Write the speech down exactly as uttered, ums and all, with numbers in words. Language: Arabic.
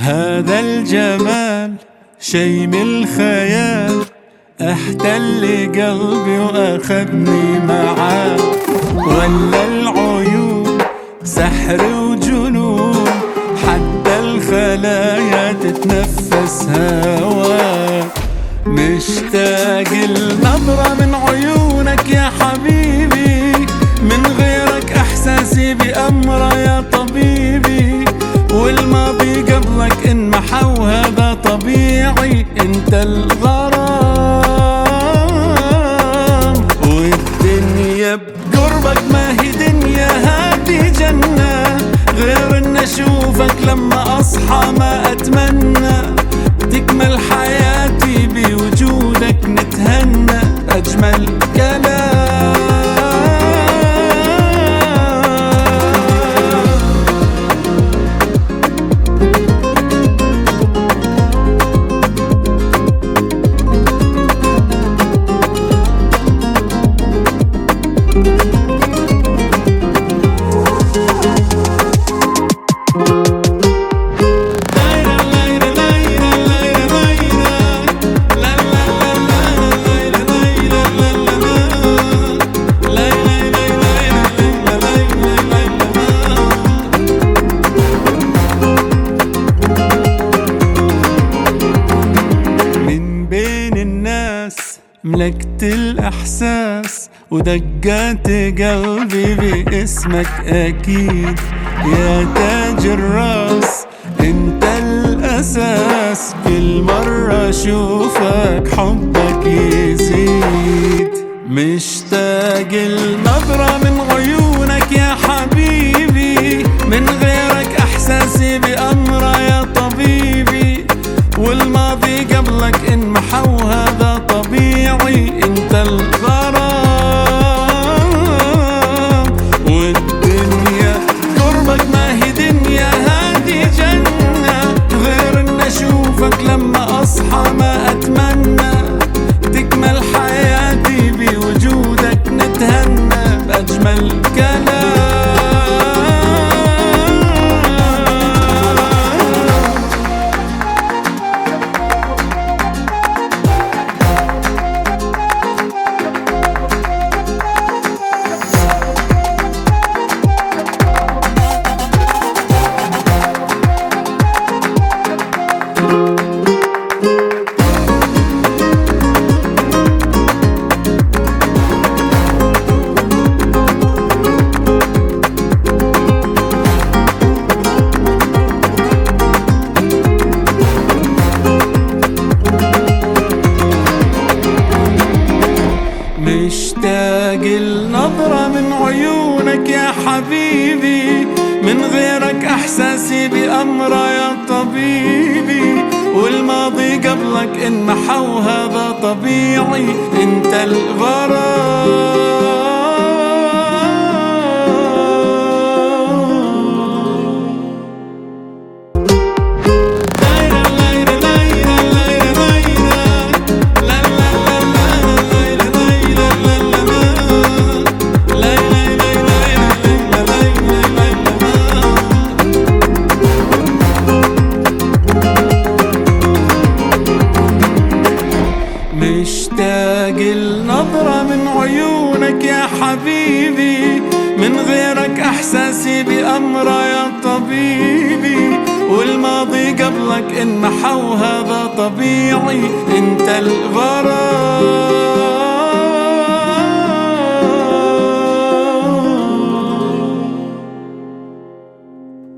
هذا الجمال شي من الخيال، احتل قلبي واخذني معاه. ولا العيون سحر وجنون، حتى الخلايا تتنفس هواك. مشتاق النظرة من عيونك يا حبيبي، من غيرك احساسي بأمره يا طبيبي. والماضي قبلك انمحى وهذا طبيعي، انت الغرام. والدنيا بقربك ما هي دنيا، هذه جنة. غير ان اشوفك لما اصحى ما اتمنى، تكمل حياتي بوجودك نتهنى. اجمل كلام. ملكت الإحساس ودقات قلبي باسمك أكيد. يا تاج الراس انت الأساس، كل مرة أشوفك حبك يزيد. مشتاق النظرة من عيونك يا حبيبي، من غيرك أحساسي بأمره يا طبيبي. والماضي قبلك انمحى وهذا طبيعي، انت الغرام. والدنيا قربك ما هي دنيا، هذه جنة. غير ان اشوفك لما اصحى ما اتمنى، تكمل حياتي بوجودك نتهنى. باجمل كلام. مشتاق النظرة من عيونك يا حبيبي، من غيرك احساسي بأمره يا طبيبي. والماضي قبلك انمحى وهذا طبيعي، انت الغرام. مشتاق النظرة من عيونك يا حبيبي، من غيرك احساسي بأمره يا طبيبي. والماضي قبلك انمحى وهذا طبيعي، انت الغرام.